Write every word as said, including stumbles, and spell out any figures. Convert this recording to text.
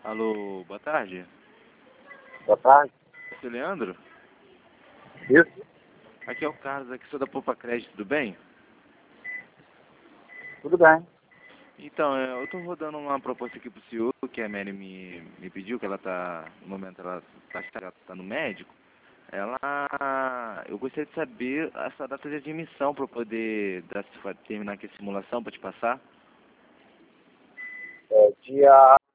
Alô, boa tarde. Boa tarde. Esse é o Leandro? Isso? Aqui é o Carlos, aqui sou da Poupa Crédito, tudo bem? Tudo bem. Então, é, eu estou rodando uma proposta aqui pro senhor, que a Mary me, me pediu, que ela tá, no momento ela tá, ela tá no médico. Ela, eu gostaria de saber a sua data de admissão para poder dar, terminar aqui a simulação para te passar. É, dia